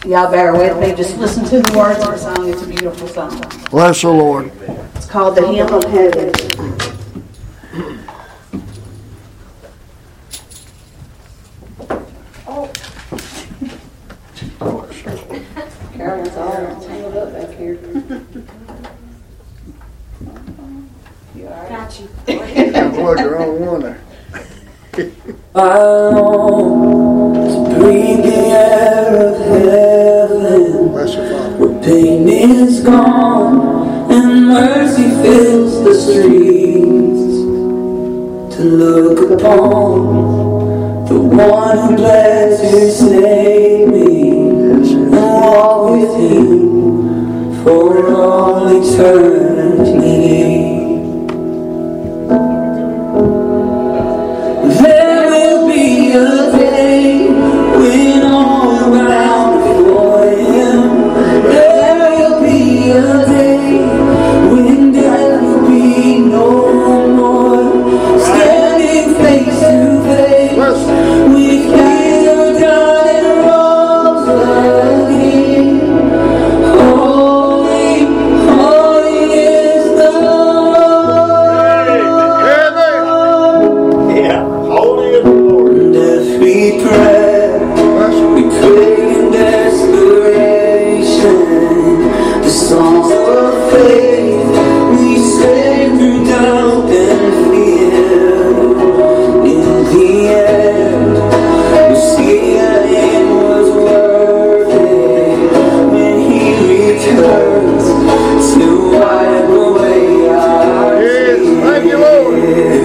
Y'all bear with me. Just listen to the words of the song. It's a beautiful song. Bless the Lord. It's called The Hymn of Heaven. Carolyn's all tangled up back here. You all right? Got you. I plugged the wrong one there. I long to breathe the air of heaven, Bless your Father. where pain is gone and mercy fills the streets, to look upon the one who bled to save me and walk with him for all eternity. There will be a day when all around before him. There will be a day when death will be no more. Standing face to face with his died and rose again. Holy, holy is the Lord. Yeah, holy is the Lord. And as we pray in desperation, the songs of faith we sing through doubt and fear. In the end, we see that it was worth it when he returns to wipe away our tears. Thank you, Lord.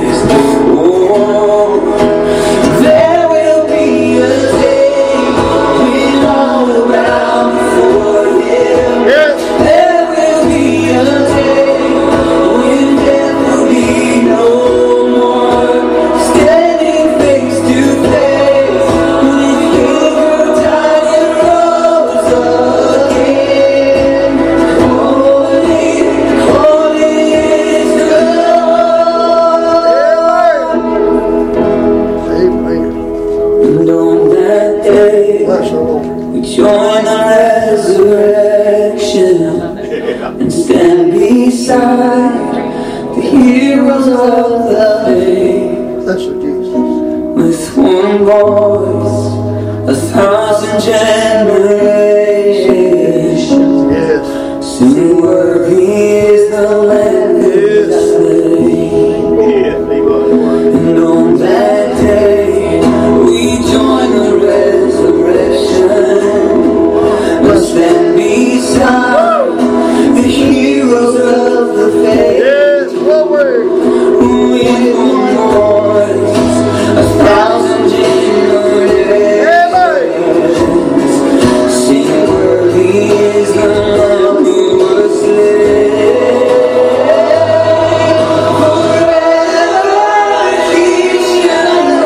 Oh, there will be a day when all around before him. Yes. There will be a day when death will be no more. Standing face to face with him who died and rose again. Holy, holy is the Lord. Amen. And on that day, Bless the Lord. we join the resurrection and stand beside the heroes of the faith. Bless you, Jesus. With one voice, 1,000 generations, Yes. sing worthy is the Lamb who was slain. Yes, he was. And on that day, we join the resurrection. We'll stand beside the heroes of the faith. Yes, glory. With one voice, 1,000 generations, sing worthy is the Lamb who was slain. Forever he shall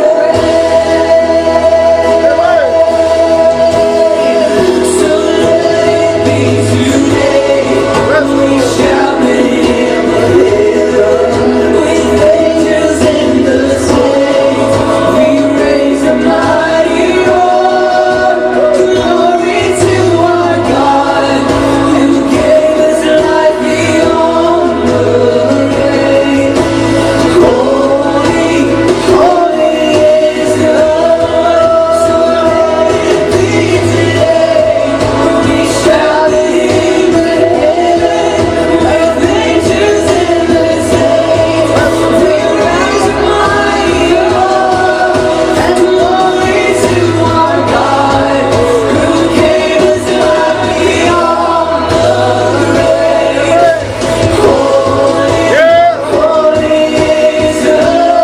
reign. So let it be today. We shall be in the heaven with angels in the saints. We raise a mighty roar, glory to our God, who gave us life beyond the grave. Holy, holy is the Lord. So let it be today. We shout in the heaven with angels in the saints. We raise a mighty roar and glory to our God, who gave us life beyond the grave. Holy, holy is the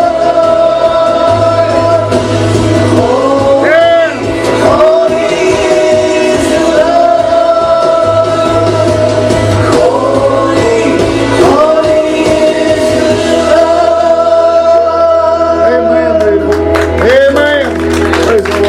Lord. Holy, holy is the Lord. Holy, holy is the Lord. Amen, baby. Amen. Praise the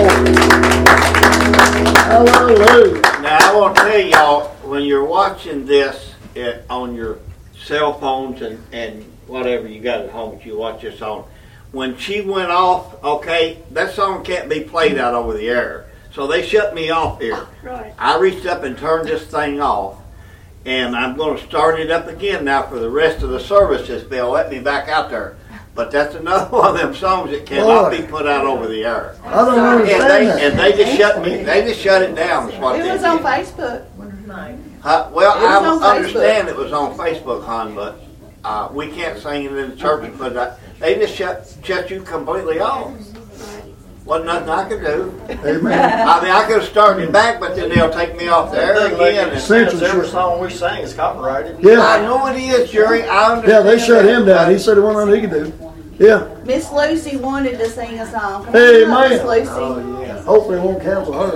Lord. Hallelujah. Now I want to tell y'all, when you're watching this on your cell phones and whatever you got at home that you watch this on, when she went off, okay, that song can't be played out over the air. So they shut me off here. Right. I reached up and turned this thing off, and I'm going to start it up again now for the rest of the services. They'll let me back out there. But that's another one of them songs that cannot be put out over the air. I don't understand that. And they just shut me. They just shut it down. Is what It they was on did. Facebook. Well, It was on I understand it was on Facebook, hon, but we can't sing it in the church. But they just shut you completely off. Wasn't nothing I could do. Amen. I mean, I could have started it back, but then they'll take me off the air again. And Every song we sing is copyrighted. I Yeah. know it is, Jerry. I understand. Yeah, they shut him down. He He said it wasn't nothing he could do. Yeah. Miss Lucy wanted to sing a song. Come Hey, on up, man. Miss Lucy. Hopefully it won't cancel her.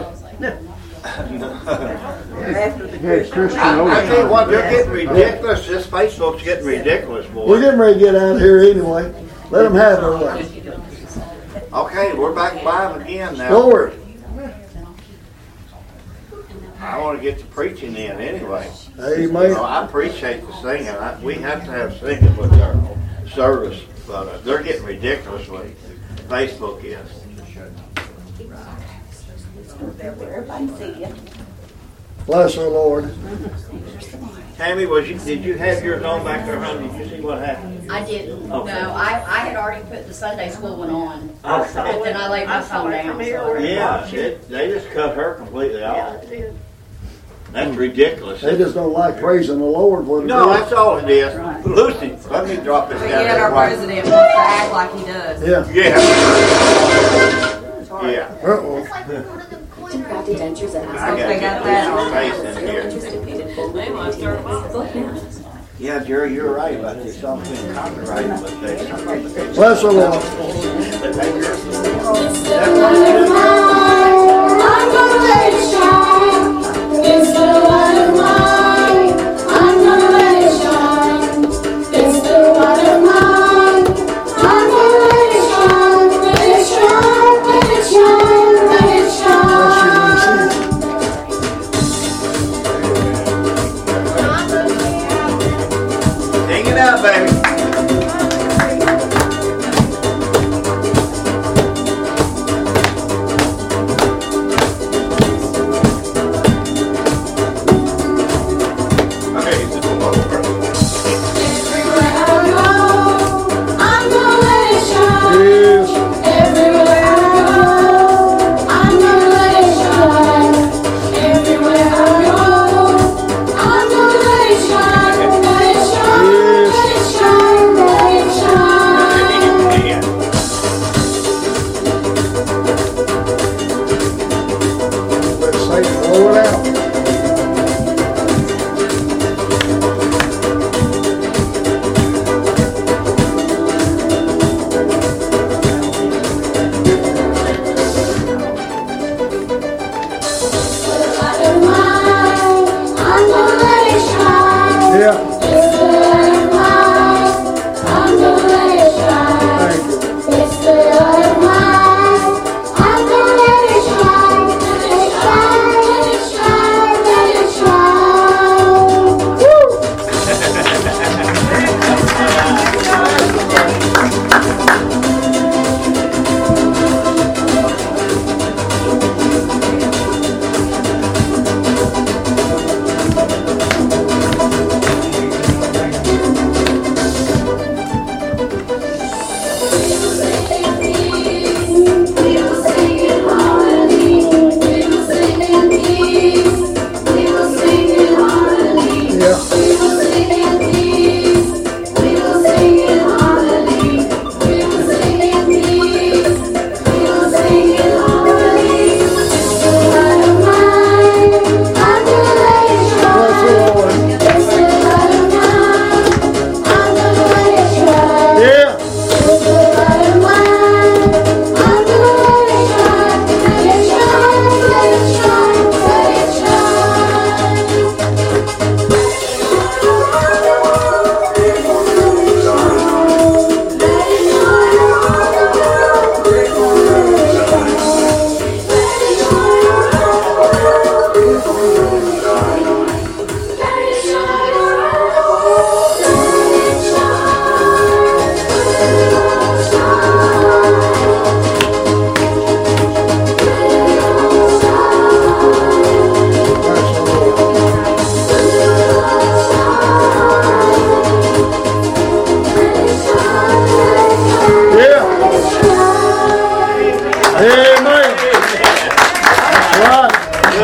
I tell you what, they're getting ridiculous. This Facebook's getting ridiculous, boy. We're getting ready to get out of here anyway. Let them have their way. Okay, we're back live again now. Lord. I want to get to preaching in anyway. Amen. I appreciate the singing. We have to have singing with our service, but they're getting ridiculous with Facebook is. Everybody see you. Bless her, Lord. Tammy, did you have yours on back there, honey? Did you see what happened? I didn't. Okay. No, I had already put the Sunday school one on. Okay. But then I laid my phone down. So. Yeah, they just cut her completely Yeah, off. it did. That's ridiculous. They just don't like praising the Lord. What it No, is. that's all it is. Lucy, let me drop this down. Yet our there. president wants to act like he does. Yeah. Yeah. Yeah. Uh-oh. Crafty dentures and I they got that got on. face in here. Yeah, Jerry, you're right about this song being copyrighted, but they. Bless her, Lord. I'm gonna let it shine. It's the light of mine. I'm gonna let it shine. It's the light of mine. I'm gonna let it shine. Let it shine. Let it shine. Let it shine. Hang it out, baby. Everywhere I go, I'm gonna let it shine. Yes. Everywhere I go, I'm gonna let it shine. Everywhere I go, I'm gonna let it shine. Let it shine, let it shine, let it shine. Let Satan blow it out. Light of mine, I'm gonna let it shine. Yeah. It's the light of mine, I'm gonna let it shine. Thank you. It's the light of mine, I'm gonna let it shine. Let it shine, let it shine, let it shine. Woo!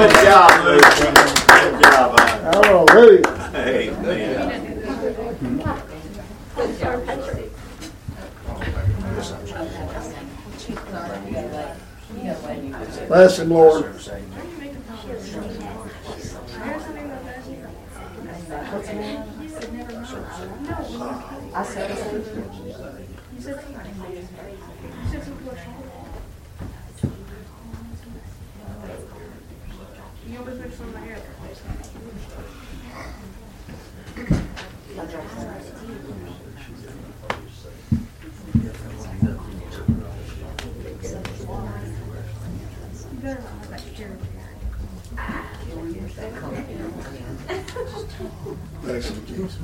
Good job, Lucy. Good job, man. Hallelujah. Amen. Bless him, Lord. I said, Bless him, Jesus.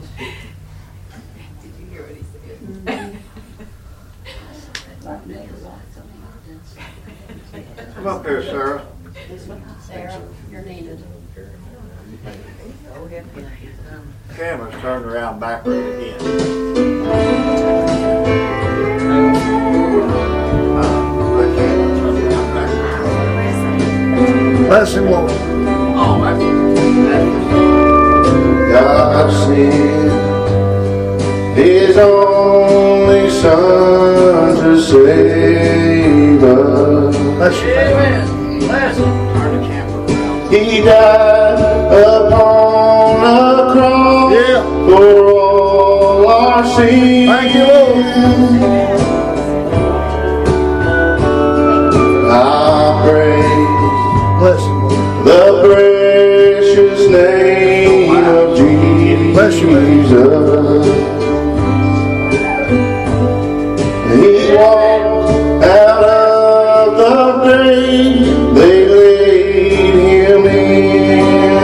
Come up here, Sarah. Sarah, you're needed. Camera's turned around backwards again. Bless him, Lord. Oh, that's God sent His only Son to save us. Bless you. Amen. Bless him. Turn the camera around. He died upon a cross Yeah. for all our sins. Thank you, Lord. I praise Bless him, Lord. the precious name of Bless you, Jesus. He walked out of the grave they laid him in.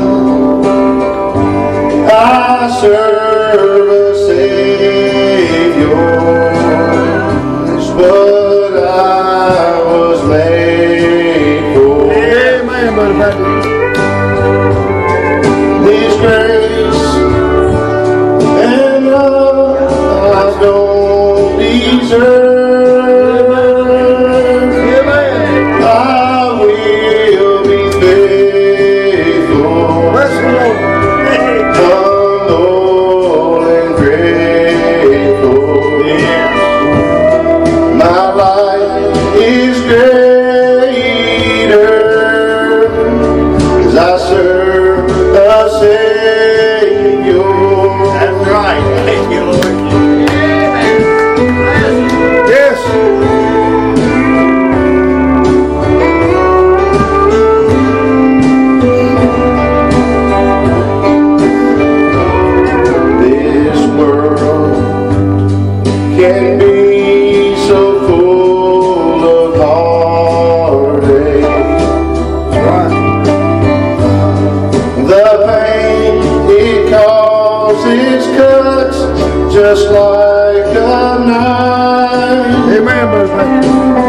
I serve a Savior. It's what I was made for. Amen, Brother Patrick. His grace and love I don't deserve. Amen. I will be faithful, Bless him, Lord. humble and grateful. My life is greater 'cause I serve a Savior. That's right. Thank you, Lord. Yes. This world can be so full of heartache. Right. The pain it causes cuts just like a knife. Amen, Brother Patrick.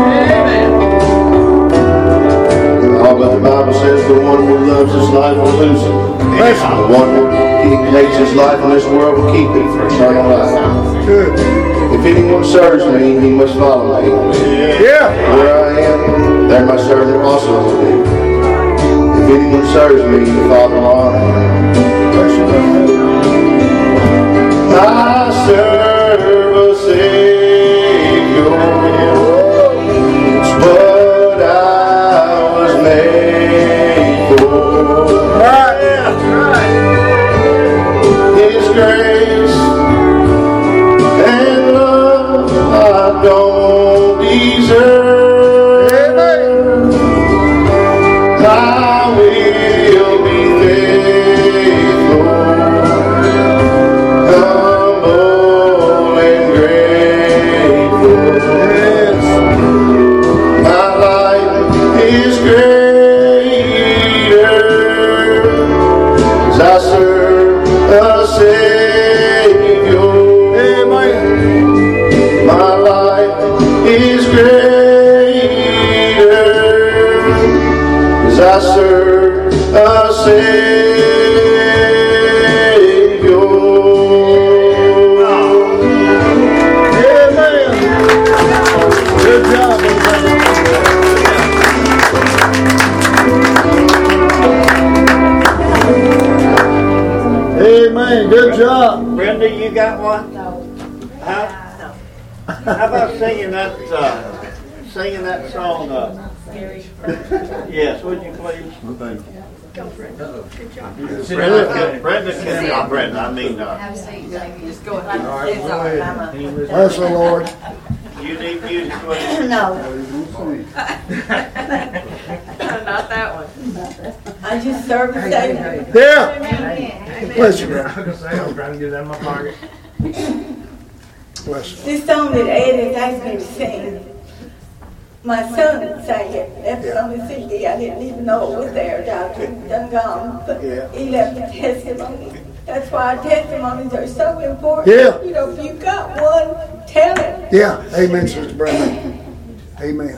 All but the Bible says the one who loves his life will lose it. Bless him. The one who hates his life in this world will keep it for eternal life. Good. If anyone serves me, he must follow me. Yeah. Where I am, there my servant also will be. If anyone serves me, the Father will honor him. Bless you, Brother Patrick. I serve a Savior. It's what I was made for. Right. His grace and love I don't deserve. Amen. I will be faithful, humble and grateful. Yes. My life is greater 'cause I serve a Savior. Amen. My life is greater 'cause I serve a Savior. Amen. Good job, Brother Patrick. Amen. Good job. Brenda, you got one? No. Huh? How about singing that song? Yes, would you please? Brenda, I mean, Have a seat, Jamie. Just go ahead. It's all right. Bless the Lord. you need music with it. No, Not that one. I just served Savior. Yeah. Bless you, brother. I'm trying to get it out of my pocket. Bless you. This song that Eddie asked me to sing, my son sang it. Left it on the CD. I didn't even know it was there. Doctor done gone. But he left a testimony. That's why testimonies are so important. Yeah. You know, if you got one, tell it. Yeah. Amen, Sister Brenda. Amen.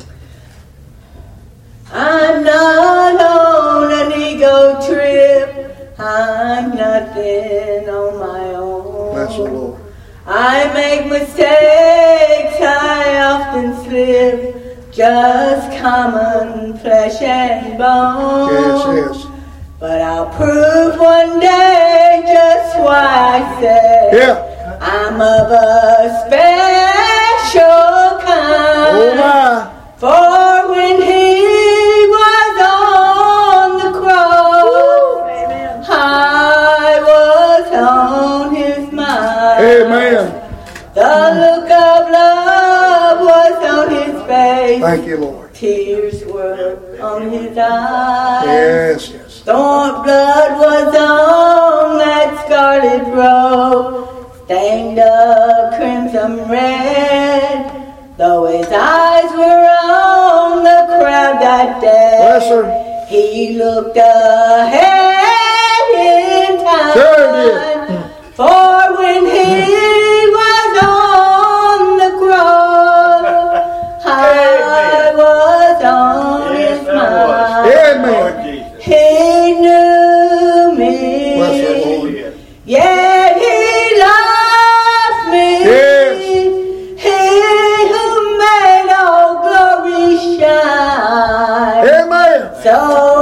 I'm not on an ego trip. I'm nothing on my own. Bless the Lord. I make mistakes, I often slip. Just common flesh and bone. Yes, yes. But I'll prove one day just why I said I'm of a special kind. Oh my. For when he was on the cross, I was on his mind. Amen. The look of love was on his face. Thank you, Lord. Tears were on his eyes. Yes, yes. Thorn blood was on that scarlet robe, stained a crimson red. Though his eyes were on the crowd that day, Bless her. he looked ahead in time. Sure did. For when he was on the cross, I was on his mind. Amen. He knew me, Bless the Lord. yet he loved me. Yes. He who made all glory shine, Amen. so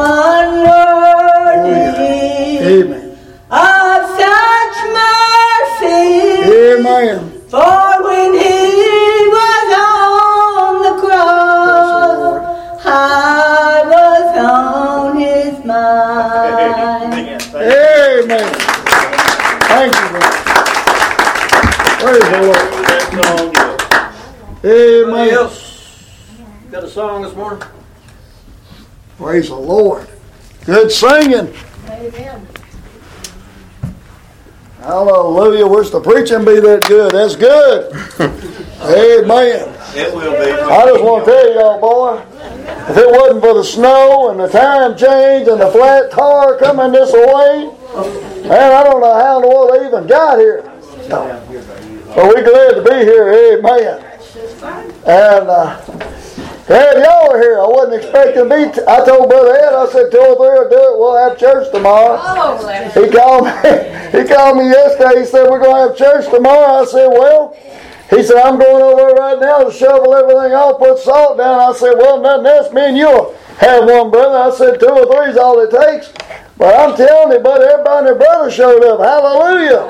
unworthy Amen. of such mercy. Amen. For when he was on the cross, I was on his mind. Amen. Thank you, Lord. Praise the Lord. Anybody Amen. else got a song this morning? Praise the Lord. Good singing. Amen. Hallelujah. Wish the preaching be that good. That's good. Amen. It will be. I just want to tell y'all, boy, if it wasn't for the snow and the time change and the flat tar coming this way, man, I don't know how in the world they even got here. But we're glad to be here. Amen. And glad y'all are here. I wasn't expecting to be. I told Brother Ed, I said 2 or 3 will do it. We'll have church tomorrow. Oh, bless. He called me yesterday. He said, we're going to have church tomorrow. I said, well, he said, I'm going over there right now to shovel everything off, put salt down. I said, well, nothing else. Me and you'll have one, brother. I said, 2 or 3 is all it takes. But I'm telling you, buddy, everybody and their brother showed up. Hallelujah.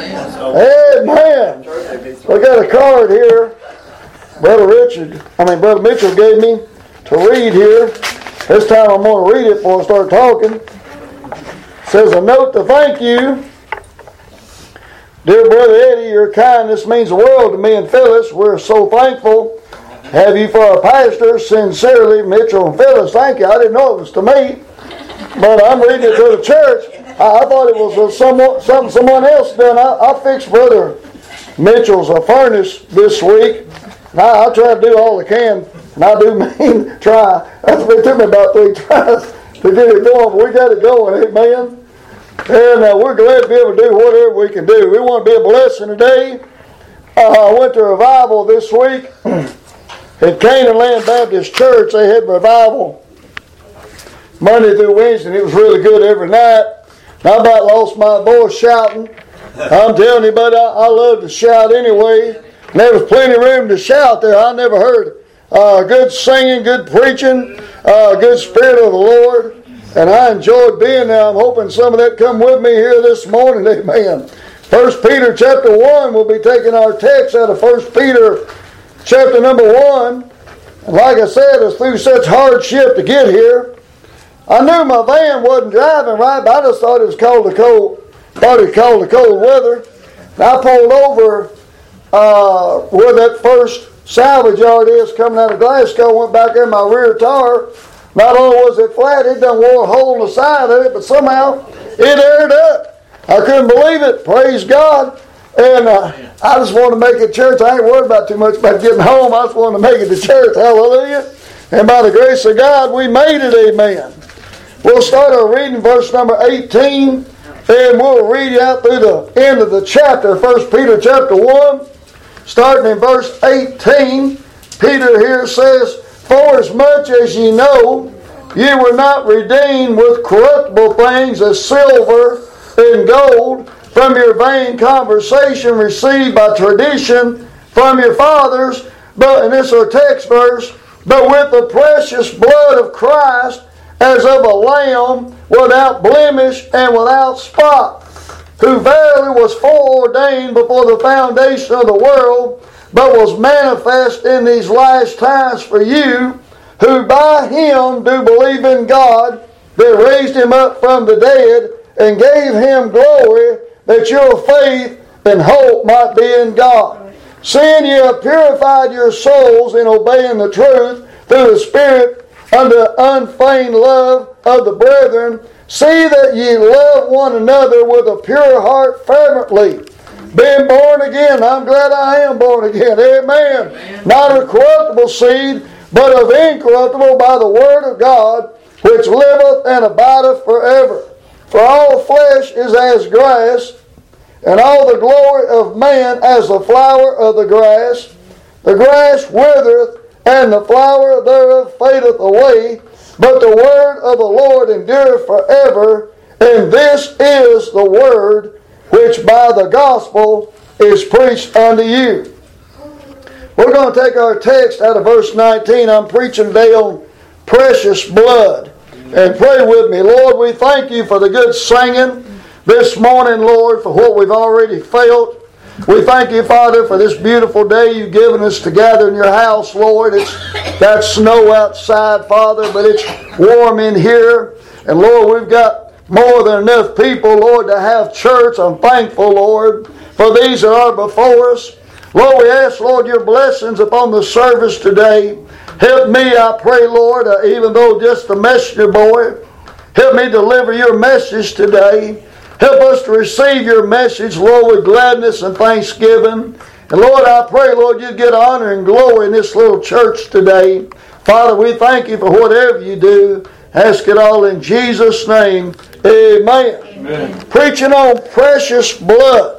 Amen. We got a card here. Brother Mitchell gave me to read here. This time I'm going to read it before I start talking. It says, a note to thank you. Dear Brother Eddie, your kindness means the world to me and Phyllis. We're so thankful to have you for our pastors. Sincerely, Mitchell and Phyllis. Thank you. I didn't know it was to me, but I'm reading it to the church. I thought it was someone else done. I fixed Brother Mitchell's furnace this week. I try to do all I can, and I do mean try. It took me about 3 tries to get it going, but we got it going. Amen. And we're glad to be able to do whatever we can do. We want to be a blessing today. I went to revival this week at Canaan Land Baptist Church. They had revival Monday through Wednesday, and it was really good every night. I about lost my voice shouting. I'm telling you, but I love to shout anyway. And there was plenty of room to shout there. I never heard good singing, good preaching, good Spirit of the Lord. And I enjoyed being there. I'm hoping some of that come with me here this morning. Amen. 1 Peter chapter 1, we'll be taking our text out of 1 Peter chapter number 1. And like I said, it's through such hardship to get here. I knew my van wasn't driving right, but I just thought it was called the cold weather. And I pulled over where that first salvage yard is coming out of Glasgow, went back in my rear tire. Not only was it flat, it done wore a hole in the side of it, but somehow it aired up. I couldn't believe it. Praise God. And I just wanted to make it to church. I ain't worried about too much about getting home. I just wanted to make it to church. Hallelujah. And by the grace of God, we made it. Amen. We'll start our reading verse number 18. And we'll read out through the end of the chapter, 1 Peter chapter 1. Starting in verse 18. Peter here says, "For as much as ye know, ye were not redeemed with corruptible things as silver and gold from your vain conversation received by tradition from your fathers, but," and this is our text verse, "but with the precious blood of Christ, as of a lamb without blemish and without spot, who verily was foreordained before the foundation of the world, but was manifest in these last times for you, who by him do believe in God, that raised him up from the dead, and gave him glory, that your faith and hope might be in God. Seeing ye have purified your souls in obeying the truth through the Spirit unto unfeigned love of the brethren, see that ye love one another with a pure heart fervently, being born again." I'm glad I am born again. Amen. "Not of corruptible seed, but of incorruptible by the word of God, which liveth and abideth forever. For all flesh is as grass, and all the glory of man as the flower of the grass. The grass withereth, and the flower thereof fadeth away, but the word of the Lord endureth forever. And this is the word which by the gospel is preached unto you." We're going to take our text out of verse 19. I'm preaching today on precious blood. And pray with me. Lord, we thank you for the good singing this morning, Lord, for what we've already felt. We thank you, Father, for this beautiful day you've given us to gather in your house, Lord. It's got snow outside, Father, but it's warm in here. And Lord, we've got more than enough people, Lord, to have church. I'm thankful, Lord, for these that are before us. Lord, we ask, Lord, your blessings upon the service today. Help me, I pray, Lord, even though just a messenger boy, help me deliver your message today. Help us to receive your message, Lord, with gladness and thanksgiving. And Lord, I pray, Lord, you get honor and glory in this little church today. Father, we thank you for whatever you do. Ask it all in Jesus' name. Amen. Amen. Preaching on precious blood.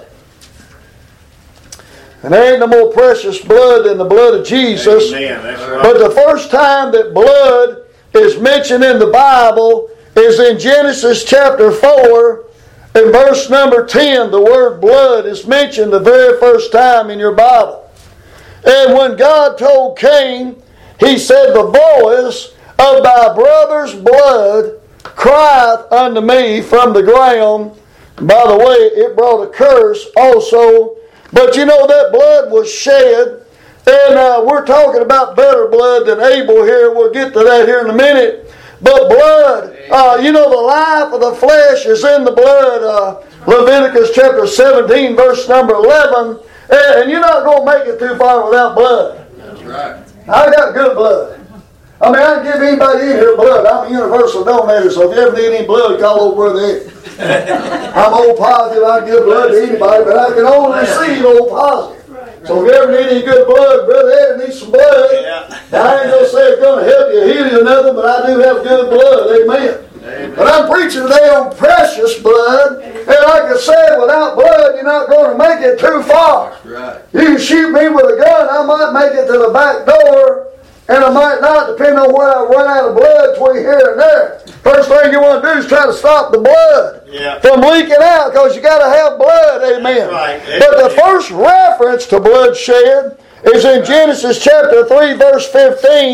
And there ain't no more precious blood than the blood of Jesus. Amen. That's right. But the first time that blood is mentioned in the Bible is in Genesis chapter 4 and verse number 10. The word blood is mentioned the very first time in your Bible. And when God told Cain, he said, "The voice of thy brother's blood crieth unto me from the ground." And by the way, it brought a curse also. But you know that blood was shed. And we're talking about better blood than Abel here. We'll get to that here in a minute. But blood, you know, the life of the flesh is in the blood. Leviticus chapter 17, verse number 11. And you're not going to make it too far without blood. That's right. I got good blood. I mean, I can give anybody in here blood. I'm a universal donator, so if you ever need any blood, call over where they at. I'm O positive, I can give blood to anybody, but I can only receive O positive. So if you ever need any good blood, Brother Ed needs some blood. Yeah. I ain't going to say it's going to help you, heal you or nothing, but I do have good blood. Amen. Amen. But I'm preaching today on precious blood. And like I said, without blood, you're not going to make it too far. That's right. You can shoot me with a gun, I might make it to the back door, and I might not, depending on where I run out of blood between here and there. First thing you want to do is try to stop the blood from leaking out, because you got to have blood. Amen. Right. But the first reference to bloodshed is in Genesis chapter 3, verse 15.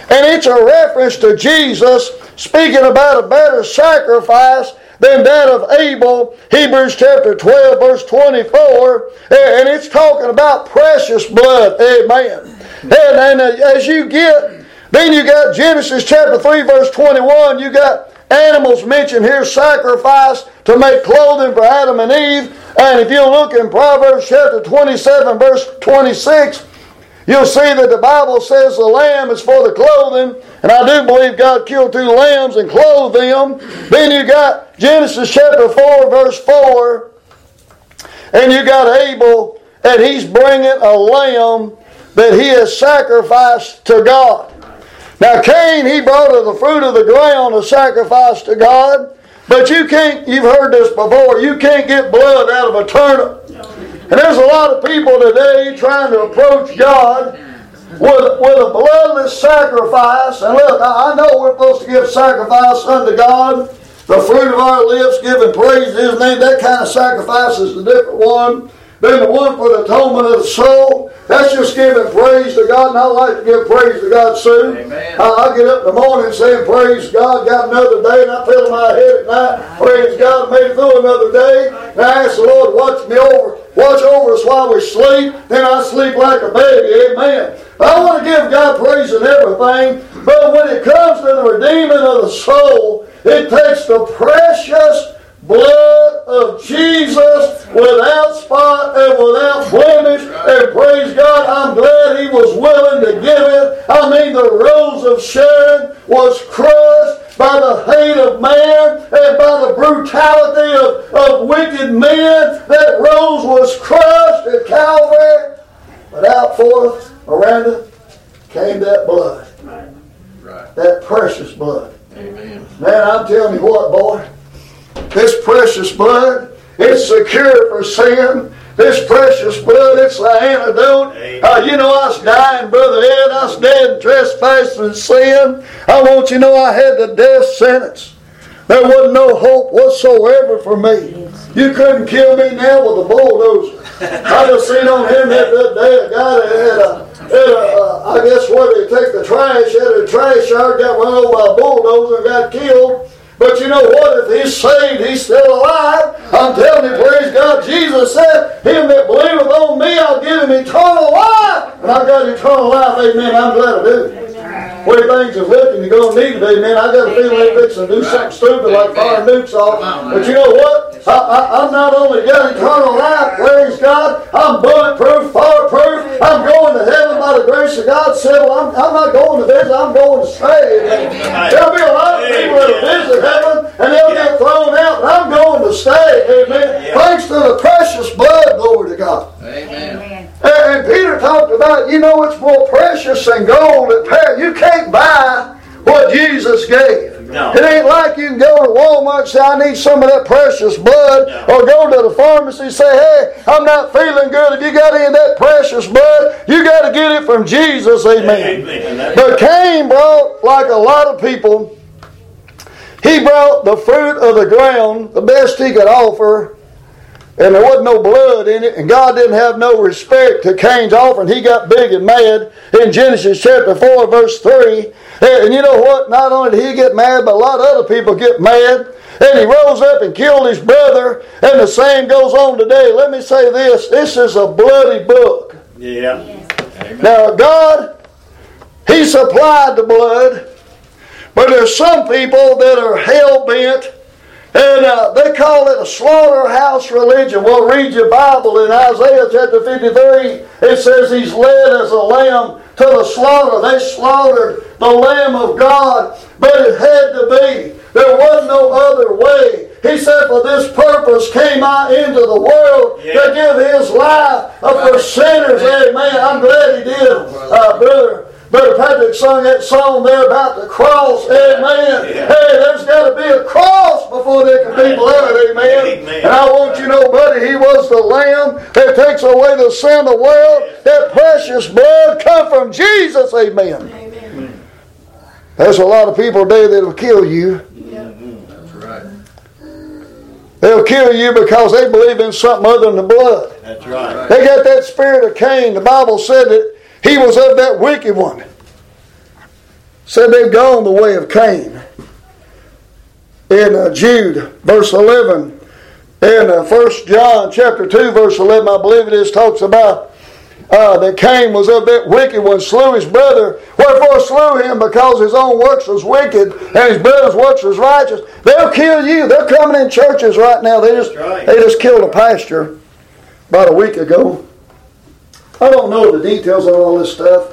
And it's a reference to Jesus speaking about a better sacrifice than that of Abel. Hebrews chapter 12 verse 24. And it's talking about precious blood. Amen. And as you get, then you got Genesis chapter 3 verse 21. You got animals mentioned here, sacrifice to make clothing for Adam and Eve. And if you look in Proverbs chapter 27 verse 26, you'll see that the Bible says the lamb is for the clothing. And I do believe God killed 2 lambs and clothed them. Then you got Genesis chapter 4 verse 4. And you got Abel, and he's bringing a lamb that he has sacrificed to God. Now Cain, he brought of the fruit of the ground a sacrifice to God. But you can't, you've heard this before, you can't get blood out of a turnip. And there's a lot of people today trying to approach God with a bloodless sacrifice. And look, I know we're supposed to give sacrifice unto God, the fruit of our lips, giving praise to His name. That kind of sacrifice is a different one than the one for the atonement of the soul. That's just giving praise to God, and I like to give praise to God soon. I get up in the morning saying, praise God, got another day, and I feel in my head at night, praise God, made it through another day. And I ask the Lord, watch over us while we sleep, then I sleep like a baby. Amen. I want to give God praise in everything, but when it comes to the redeeming of the soul, it takes the precious blood of Jesus without spot and without blemish. And praise God, I'm glad He was willing to give it. I mean, the rose of Sharon was crushed by the hate of man and by the brutality of wicked men. That rose was crushed at Calvary. But out forth around it came that blood. That precious blood. Amen. Man, I'm telling you what, boy. This precious blood, it's secure for sin. This precious blood, it's the antidote. You know, I was dying, Brother Ed. I was dead in trespass and sin. I want you to know I had the death sentence. There wasn't no hope whatsoever for me. You couldn't kill me now with a bulldozer. I just seen on him that day a guy that had I guess where they take the trash, had a trash yard, got run over by a bulldozer and got killed. But you know what? If he's saved, he's still alive. I'm telling you, praise God, Jesus said, him that believeth on me, I'll give him eternal life. And I've got eternal life, amen. I'm glad I do. Where things are looking, you're going to need it, amen. I got a feeling they're fixing to do something stupid like fire nukes off. But you know what? I'm not only got eternal life, praise God, I'm bulletproof, fireproof. I'm going to heaven by the grace of God. Civil. I'm not going to visit, I'm going to stay. Amen. There'll be a lot of people that'll visit heaven and they'll get thrown out, but I'm going to stay. Amen. Thanks to the precious blood, glory to God. Amen. And Peter talked about, you know, it's more precious than gold. You can't buy what Jesus gave. No. It ain't like you can go to Walmart and say, I need some of that precious blood. No. Or go to the pharmacy and say, hey, I'm not feeling good. If you got any of that precious blood, you got to get it from Jesus. Amen. Amen. But Cain brought, like a lot of people, he brought the fruit of the ground, the best he could offer. And there wasn't no blood in it, and God didn't have no respect to Cain's offering. He got big and mad in Genesis chapter 4, verse 3. And you know what? Not only did he get mad, but a lot of other people get mad. And he rose up and killed his brother, and the same goes on today. Let me say this. This is a bloody book. Yeah. Yes. Now, God, He supplied the blood, but there's some people that are hell-bent. And they call it a slaughterhouse religion. Well, read your Bible in Isaiah chapter 53. It says He's led as a lamb to the slaughter. They slaughtered the Lamb of God, but it had to be. There was no other way. He said, for this purpose came I into the world to give His life for sinners. Amen. I'm glad He did, Brother Patrick sung that song there about the cross. Amen. Yeah. Hey, there's got to be a cross before there can be blood. Amen. Amen. And I want you to know, buddy, He was the Lamb that takes away the sin of the world. That precious blood come from Jesus. Amen. Amen. There's a lot of people today that will kill you. Yeah. That's right. They'll kill you because they believe in something other than the blood. That's right. They got that spirit of Cain. The Bible said that he was of that wicked one. said they've gone the way of Cain. In Jude, verse 11, in 1 John chapter 2, verse 11, I believe it is, talks about that Cain was of that wicked one, slew his brother. Wherefore slew him? Because his own works was wicked, and his brother's works was righteous. They'll kill you. They're coming in churches right now. They just killed a pastor about a week ago. I don't know the details on all this stuff.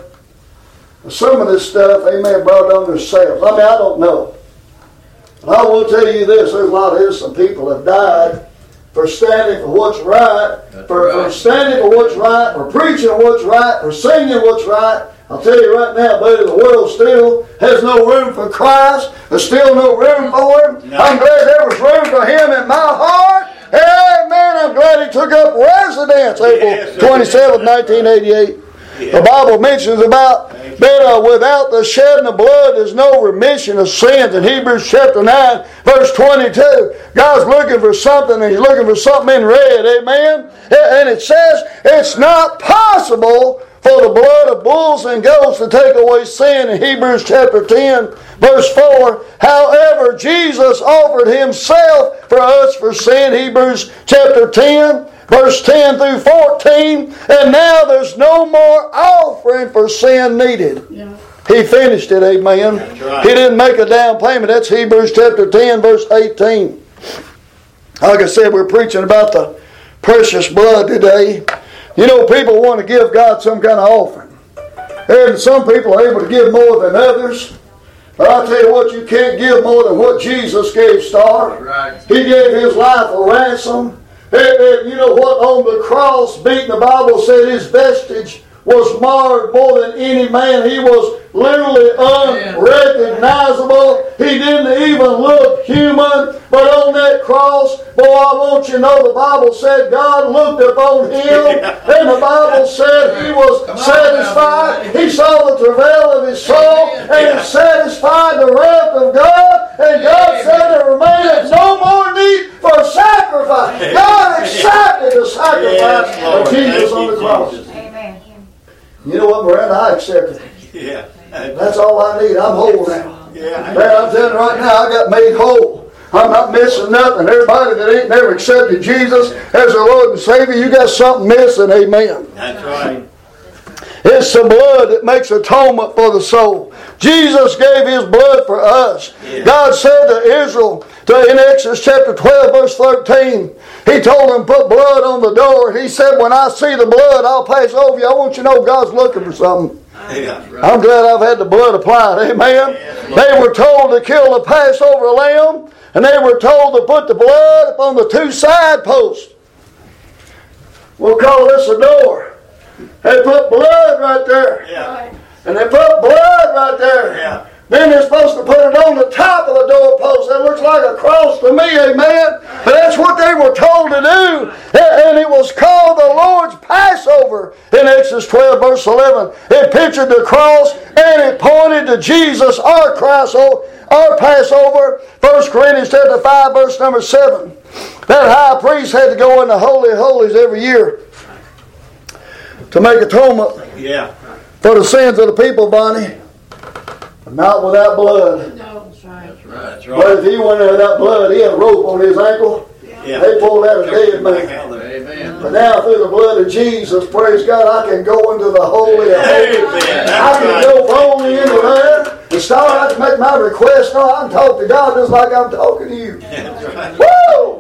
Some of this stuff they may have brought on themselves. I don't know. But I will tell you this, there's a lot of innocent people that died for standing for what's right, for standing for what's right, for preaching what's right, for singing what's right. I'll tell you right now, buddy, the world still has no room for Christ. There's still no room for Him. No. I'm glad there was room for Him in my heart. Amen. I'm glad He took up residence April 27, 1988. The Bible mentions about that without the shedding of blood there's no remission of sins. In Hebrews chapter 9 verse 22, God's looking for something, and He's looking for something in red. Amen. And it says it's not possible for the blood of bulls and goats to take away sin. In Hebrews chapter 10 verse 4, however Jesus offered Himself for us for sin. Hebrews chapter 10 verse 10 through 14, and now there's no more offering for sin needed. Yeah. He finished it, amen. Right. He didn't make a down payment. That's Hebrews chapter 10, verse 18. Like I said, we're preaching about the precious blood today. You know, people want to give God some kind of offering. And some people are able to give more than others. But I'll tell you what, you can't give more than what Jesus gave, Star. Right. He gave His life a ransom. And you know what? On the cross, beaten, the Bible said His vestige was marred more than any man. He was literally unrecognizable. He didn't even look human. But on that cross, boy, I want you to know the Bible said God looked upon Him, and the Bible said He was satisfied. He saw the travail of His soul, and He satisfied the wrath of God. And God said there remaineth no more need for sacrifice. God accepted the sacrifice of Jesus on the cross. Amen. You know what, Miranda? I accept it. Yeah. That's all I need. I'm whole now. Yeah. Man, I'm telling you right now, I got made whole. I'm not missing nothing. Everybody that ain't never accepted Jesus as their Lord and Savior, you got something missing. Amen. That's right. It's the blood that makes atonement for the soul. Jesus gave His blood for us. Yeah. God said to Israel, in Exodus chapter 12, verse 13, He told them, put blood on the door. He said, when I see the blood, I'll pass over you. I want you to know God's looking for something. Yeah, right. I'm glad I've had the blood applied. Amen. Yeah, they were told to kill the Passover lamb, and they were told to put the blood upon the two side posts. We'll call this a door. They put blood right there. Yeah. And they put blood right there. Yeah. Then they're supposed to put it on the top of the doorpost. That looks like a cross to me, amen? But that's what they were told to do. And it was called the Lord's Passover in Exodus 12, verse 11. It pictured the cross, and it pointed to Jesus, our Christ, our Passover. 1 Corinthians chapter 5, verse number 7. That high priest had to go in the Holy of Holies every year to make atonement for the sins of the people, Bonnie. But not without blood. No, that's right. That's right. But if he went in without blood, he had a rope on his ankle. Yeah. They pulled out a dead man. Amen. But now through the blood of Jesus, praise God, I can go into the Holy of Holies. I can go boldly into there. And start out to make my request. No, I can talk to God just like I'm talking to you. Right. Woo!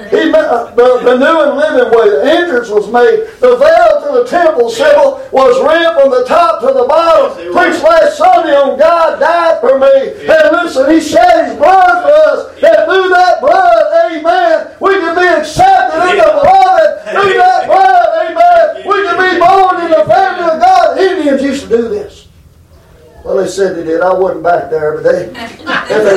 The new and living way, the entrance was made. The veil to the temple, Sybil, was rent from the top to the bottom. Preached last Sunday on God died for me. And listen, He shed His blood for us. And through that blood, amen, we can be accepted in the beloved. Through that blood, amen, we can be born in the family of God. Indians used to do this. Well, they said they did. I wasn't back there, but if they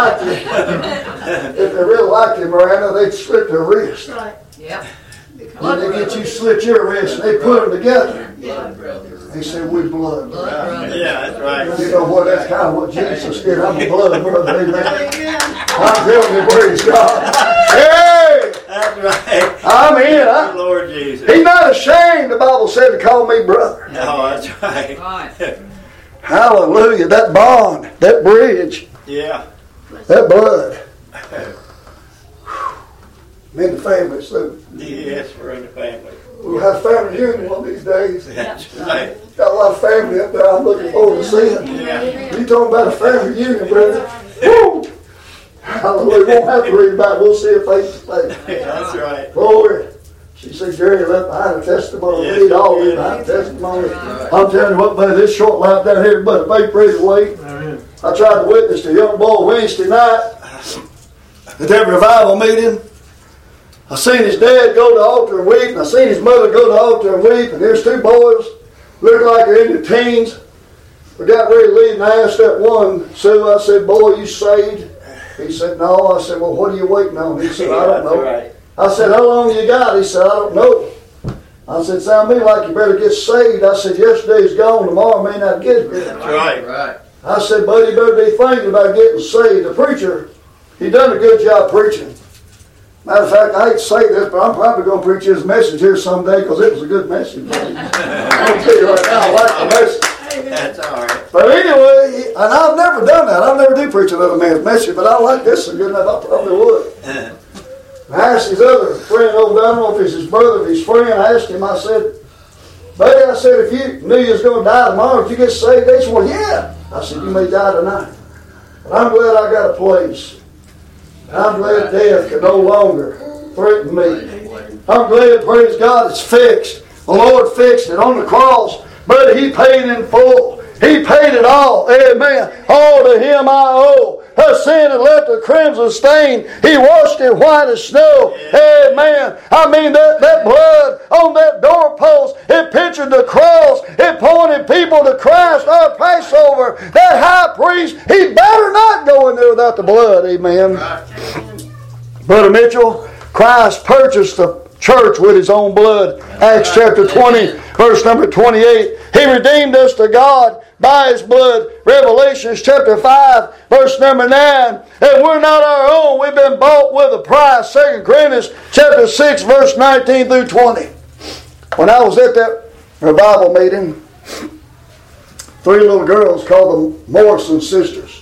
really liked you, Miranda, they'd slit their wrist. Right. Yep. And they get you slit your wrist, and they put them together. They said, we blood. Yeah, that's right. You know what? That's kind of what Jesus did. I'm a blood brother. Amen. I'm telling you, praise God. Hey! That's right. I'm in. Lord Jesus. He's not ashamed, the Bible said, to call me brother. No, that's right. Right. Hallelujah. That bond, that bridge, Yeah. that blood. Me and the family, so Yes, we're in the family. we'll have family reunion one of these days. That's right. Got a lot of family up there I'm looking forward to seeing. Yeah. You talking about a family reunion, brother? Woo! Hallelujah. We won't have to read about it. We'll see it face to face. That's right. Glory. She said, Jerry left behind a testimony. Yes, We need all he leave did. behind a testimony. I'm telling you what, buddy, this short life down here, but faith ready to wait. I tried to witness to a young boy Wednesday night at that revival meeting. I seen his dad go to the altar and weep, and I seen his mother go to the altar and weep, and there's two boys, look like they're in their teens. We got ready to leave, and I asked that one, Sue, I said, boy, you saved? He said, no. I said, well, what are you waiting on? He said, I don't know. Right. I said, how long you got? He said, I don't know. I said, sound to me like you better get saved. I said, yesterday's gone, tomorrow may not get here. That's right. I said, buddy, you better be thinking about getting saved. The preacher, he done a good job preaching. Matter of fact, I hate to say this, but I'm probably going to preach his message here someday because it was a good message. I'm going to tell you right now, I like the message. That's all right. But anyway, and I've never done that. I never do preach another man's message, but I like this so good enough, I probably would. I asked his other friend over, I don't know if it's his brother or his friend, I asked him, I said, buddy, I said, if you knew you was going to die tomorrow, if you get saved, they said, well, yeah. I said, you may die tonight. But I'm glad I got a place. I'm glad death can no longer threaten me. I'm glad, praise God, it's fixed. The Lord fixed it on the cross, but He paid in full. He paid it all. Amen. All to Him I owe. Her sin had left a crimson stain. He washed it white as snow. Amen. I mean, that blood on that doorpost, it pictured the cross. It pointed people to Christ, our Passover. That high priest, he better not go in there without the blood. Amen. Brother Mitchell, Christ purchased the church with His own blood. Acts chapter 20, verse number 28. He redeemed us to God by His blood. Revelations chapter 5, verse number 9. And we're not our own. We've been bought with a price. 2 Corinthians chapter 6, verse 19 through 20. When I was at that revival meeting, 3 little girls called the Morrison Sisters.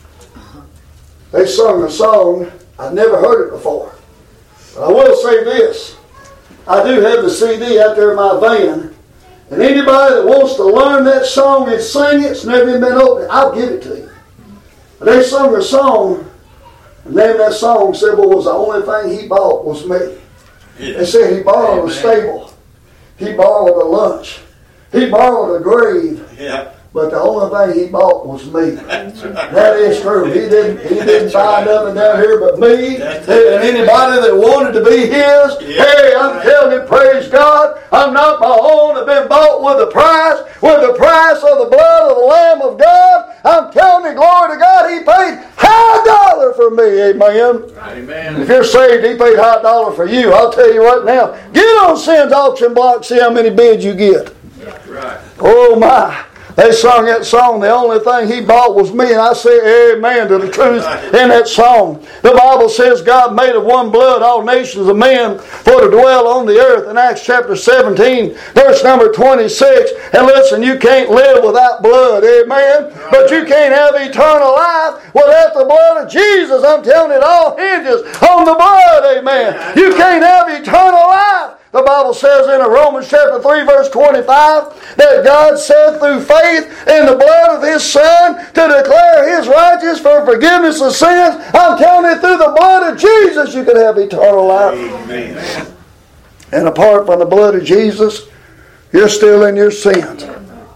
They sung a song. I'd never heard it before. But I will say this. I do have the CD out there in my van. And anybody that wants to learn that song and sing it, it's never even been opened, I'll give it to you. But they sung a song, and the name of that song said, well, was the only thing he bought was me. They said he borrowed a stable. He borrowed a lunch. He borrowed a grave. Yeah. But the only thing he bought was me. That is true. He didn't buy nothing down here but me. And anybody that wanted to be his. Hey, I'm telling you, praise God, I'm not my own. I've been bought with a price of the blood of the Lamb of God. I'm telling you, glory to God, He paid high dollar for me. Amen. Amen. If you're saved, He paid high dollar for you. I'll tell you right now. Get on Sin's auction block, see how many bids you get. Right. Oh my. They sung that song, the only thing he bought was me, and I say amen to the truth in that song. The Bible says God made of one blood all nations of men for to dwell on the earth in Acts chapter 17, verse number 26. And listen, you can't live without blood, amen? But you can't have eternal life without the blood of Jesus. I'm telling you, it all hinges on the blood, amen? You can't have eternal life. The Bible says in Romans chapter 3 verse 25 that God said through faith in the blood of His Son to declare His righteous for forgiveness of sins. I'm telling you, through the blood of Jesus you can have eternal life. Amen. And apart from the blood of Jesus, you're still in your sins.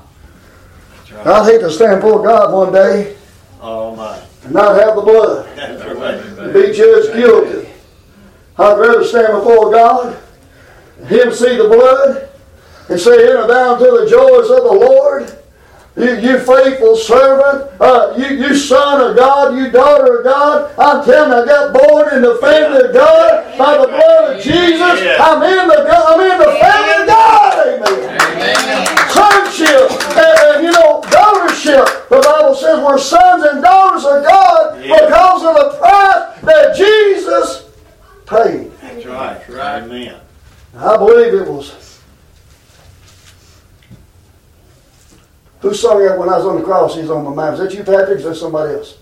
I'd hate to stand before God one day Oh my. and not have the blood. That's right. And be judged guilty. I'd rather stand before God, Him see the blood, and say, enter down to the joys of the Lord. You faithful servant, you son of God, you daughter of God. I'm telling you, I got born in the family of God by the blood of Jesus. I'm in the family of God. Amen. Sonship and daughtership. The Bible says we're sons and daughters of God because of the price that Jesus paid. That's right. Right. Amen. I believe it was Who sung that when I was on the cross? He's on my mind. Is that you, Patrick? Is that somebody else?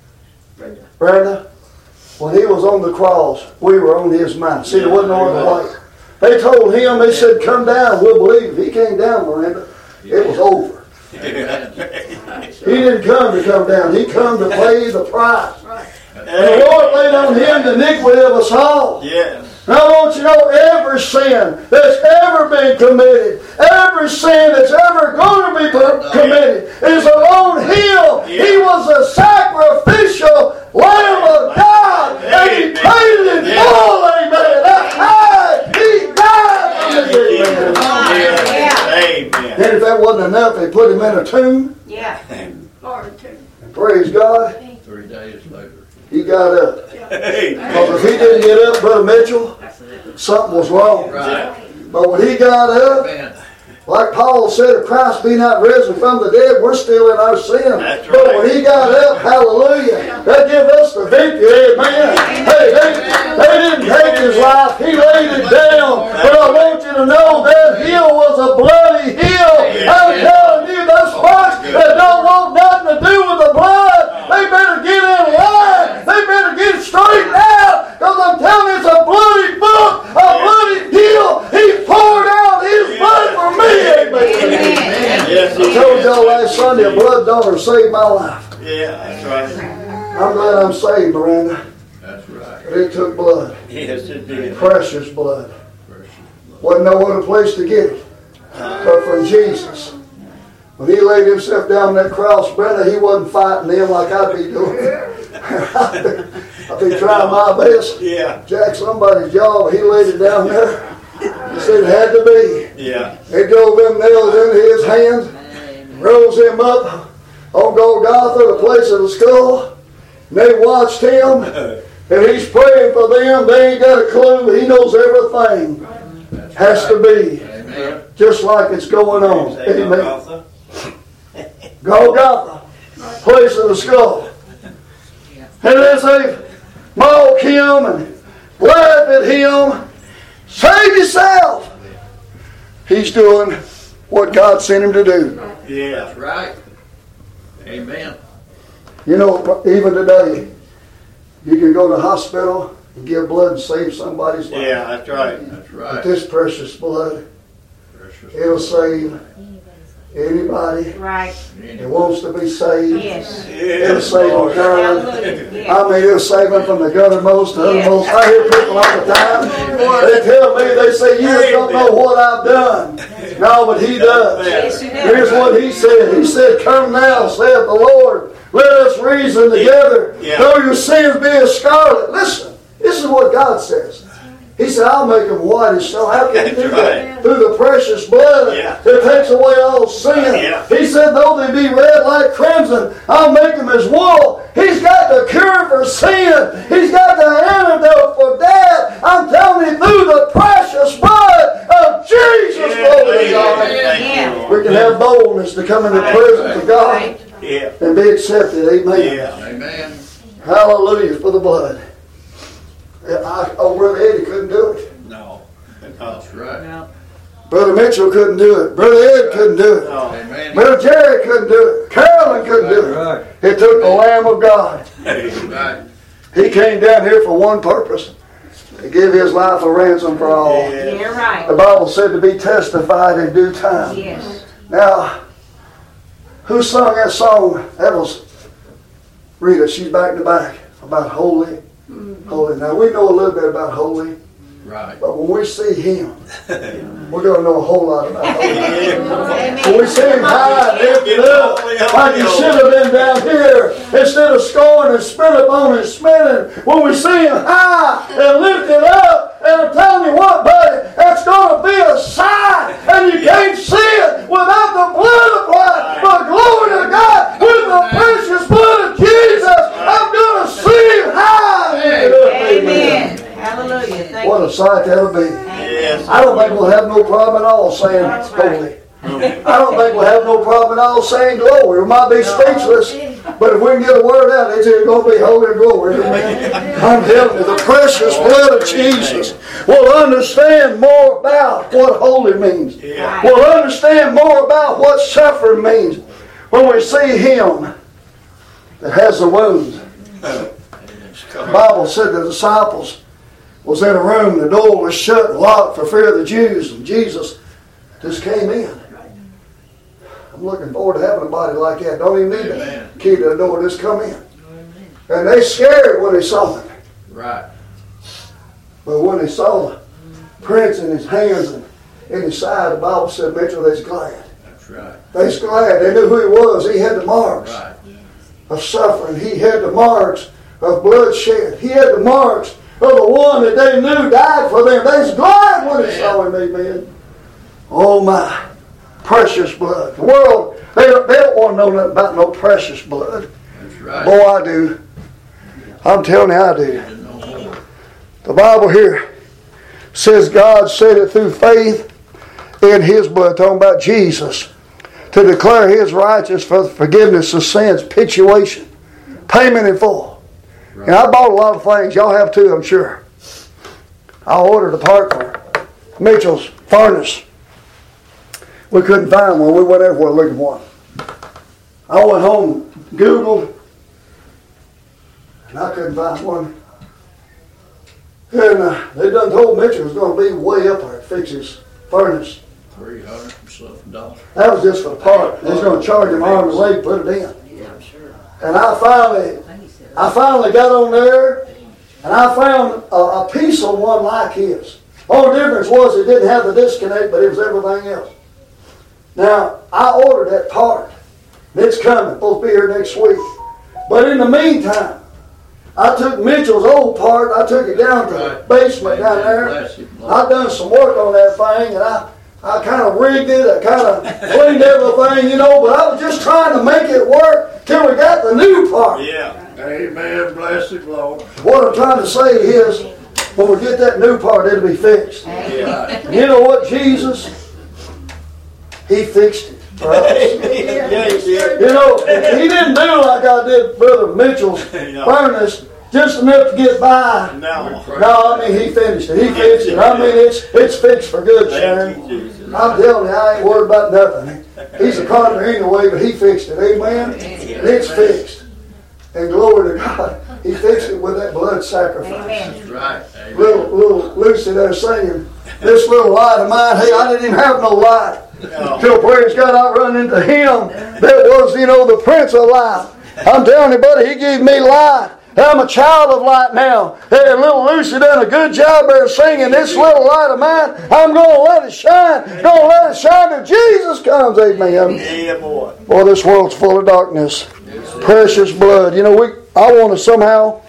Brenda? When he was on the cross, we were on his mind. See, there wasn't no other way. They told him, they said, come down, we'll believe. He came down, Miranda. It was over. He didn't come to come down. He come to pay the price. And the Lord laid on him the iniquity of us all. Yes. And I want you to know every sin that's ever been committed, every sin that's ever going to be committed is on him. He was a sacrificial Lamb of God, and he paid it in full, amen. He died for this, amen. And if that wasn't enough, they put him in a tomb. Yeah. And praise God, 3 days later. he got up. Because if he didn't get up, Brother Mitchell, something was wrong. Right. But when he got up, Man. like Paul said, if Christ be not risen from the dead, we're still in our sin. That's But right. when he got up, hallelujah, that give us the victory, amen. Hey, they didn't take his life, he laid it down. But I want you to know that hill was a bloody hill. I'm telling you, those folks that don't want nothing to do with the blood, they better get in line. They better get straightened out. Because I'm telling you, it's a bloody book, a bloody hill. He poured out his blood for me, amen. Yes, I told y'all last Sunday a blood donor saved my life. Yeah, that's right. I'm glad I'm saved, Miranda. That's right. But it took blood. Yes, it did. Precious blood. Wasn't no other place to get it but from Jesus. When he laid himself down on that cross, Brenda, he wasn't fighting them like I'd be doing. I'd be trying my best. Yeah. Jack somebody's jaw, he laid it down there. He said it had to be. Yeah. They drove them nails into his hands, rose him up on Golgotha, the place of the skull. And they watched him, and he's praying for them. They ain't got a clue. He knows everything has to be just like it's going on. Amen. Golgotha, place of the skull. And as they mock him and laugh at him, save yourself. He's doing what God sent him to do. Yeah. That's right. Amen. You know, even today, you can go to the hospital and give blood and save somebody's life. Yeah, that's right. That's But right. this precious blood, Precious. it'll save anybody Right. that wants to be saved. Yes. It'll save them, Carolyn. Hallelujah. I mean, it'll save them from the guttermost to the uttermost. I hear people all the time. They tell me, they say, you don't know what I've done. No, but he does. Yes, he does. Here's what he said. He said, come now, saith the Lord. Let us reason together. Yeah. Though your sins be as scarlet. Listen, this is what God says. He said, I'll make them white as snow. How can he do that? Through the precious blood Yeah. that takes away all sin. Yeah. He said, though they be red like crimson, I'll make them as wool. He's got the cure for sin. He's got the antidote for death. I'm telling you, through the precious blood of Jesus, glory to God, Yeah. we can have boldness to come into the presence of God Yeah. and be accepted. Amen. Yeah. Amen. Hallelujah for the blood. Brother Eddie couldn't do it. No. That's right. Brother Mitchell couldn't do it. Brother Ed couldn't do it. No. Amen. Brother Jerry couldn't do it. Carolyn couldn't do it. It took the Lamb of God. Right. He came down here for one purpose, to give his life a ransom for all. Yeah. You're right. The Bible said to be testified in due time. Yes. Now, who sung that song? That was Rita. She's back to back about holy. Holy. Now, we know a little bit about holy, Right. but when we see him, we're going to know a whole lot about holy. Amen. When we see him high and lifted up, like he should have been down here, instead of scoring and spit upon and spinning, when we see him high and lifted up, and I'm telling you what, buddy, that's going to be a sign, and you can't see it without the blood applied. But glory to God, with the precious blood of Jesus, I'm going to see him high and lifted up. Amen. Hallelujah. Thank What you. a sight that'll be. Yes. I don't think we'll have no problem at all saying holy. I don't think we'll have no problem at all saying glory. We might be speechless, but if we can get a word out, it's either going to be holy or glory. I'm telling you, the precious blood of Jesus will understand more about what holy means. Yeah. Will understand more about what suffering means. when we see him that has the wounds. The Bible said the disciples was in a room, the door was shut and locked for fear of the Jews, and Jesus just came in. I'm looking forward to having a body like that. Don't even need the key to the door, just come in. And they scared when they saw him. Right. But when they saw the prints in his hands and in his side, the Bible said, Mitchell, they's glad. That's right. They's glad. They knew who he was. He had the marks Right. of suffering. He had the marks of bloodshed. He had the marks of the one that they knew died for them. They's glad when they saw him, amen. Oh my, precious blood. The world, they don't want to know nothing about no precious blood. That's right. Boy, I do. I'm telling you, I do. The Bible here says God said it through faith in his blood, talking about Jesus, to declare his righteousness for the forgiveness of sins, pituation, payment in full. Right. And I bought a lot of things. Y'all have too, I'm sure. I ordered a part for Mitchell's furnace. We couldn't find one. We went everywhere looking for one. I went home, Googled, and I couldn't find one. And they done told Mitchell it was going to be way up there to fix his furnace. $300 and something. That was just for the part. They was going to charge him arm and leg, put it in. Yeah, I'm sure. And I finally got on there, and I found a piece of one like his. Only difference was it didn't have the disconnect, but it was everything else. Now, I ordered that part. And it's coming. Supposed to be here next week. But in the meantime, I took Mitchell's old part. I took it down to the basement down there. I done some work on that thing, and I kind of rigged it. I kind of cleaned everything, but I was just trying to make it work till we got the new part. Yeah. Amen. Bless the Lord. What I'm trying to say is, when we get that new part, it'll be fixed. Yeah. You know what, Jesus? He fixed it for us. Yeah, he did. He didn't do like I did Brother Mitchell's furnace, just enough to get by. No. No, I mean, he finished it. He fixed it. I mean, it's fixed for good, Sharon. I'm telling you, I ain't worried about nothing. He's a carpenter anyway, but he fixed it. Amen? And it's fixed. And glory to God, he fixed it with that blood sacrifice. That's right. Amen. Little Lucy there singing, this little light of mine, hey, I didn't even have no light. Till praise God, I run into him. That was, the Prince of Life. I'm telling you, buddy, he gave me light. I'm a child of light now. Hey, little Lucy done a good job there singing this little light of mine. I'm going to let it shine. Going to let it shine till Jesus comes. Amen. Yeah, boy. Boy, this world's full of darkness. Precious blood. I want to somehow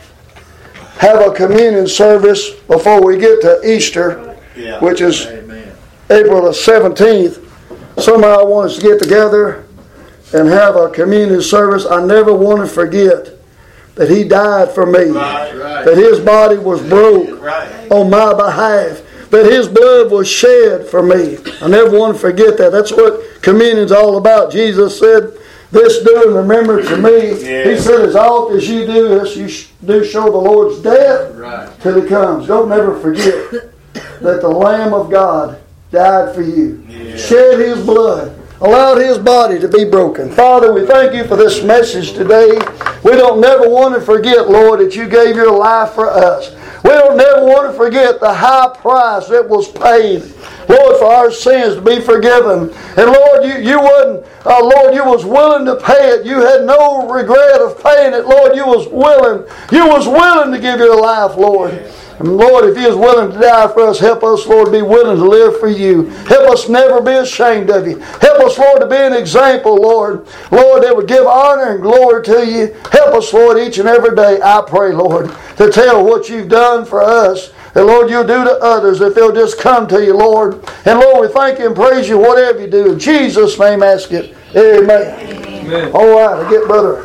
have a communion service before we get to Easter, which is April the 17th. Somehow I want us to get together and have a communion service. I never want to forget that he died for me, that his body was broke on my behalf, that his blood was shed for me. I never want to forget that. That's what communion's all about. Jesus said, this do in remembrance of me. Yeah. He said, as often as you do this, you do show the Lord's death till he comes. Don't never forget that the Lamb of God died for you, shed his blood, allowed his body to be broken. Father, we thank you for this message today. We don't never want to forget, Lord, that you gave your life for us. We don't never want to forget the high price that was paid, Lord, for our sins to be forgiven. And Lord, you wasn't, Lord, you was willing to pay it. You had no regret of paying it, Lord. You was willing to give your life, Lord. And Lord, if you was willing to die for us, help us, Lord, be willing to live for you. Help us never be ashamed of you. Help us, Lord, to be an example, Lord. Lord, that would give honor and glory to you. Help us, Lord, each and every day, I pray, Lord, to tell what you've done for us. And Lord, you'll do to others if they'll just come to you, Lord. And Lord, we thank you and praise you whatever you do. In Jesus' name, ask it. Amen. Amen. All right, I get Brother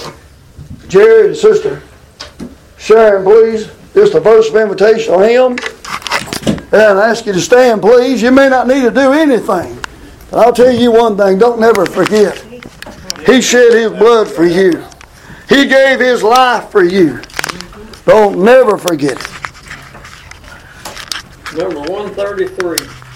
Jerry and Sister Sharon, please. Just a verse of invitation on him. And I ask you to stand, please. You may not need to do anything. But I'll tell you one thing. Don't never forget. He shed his blood for you. He gave his life for you. Don't never forget it. Number 133.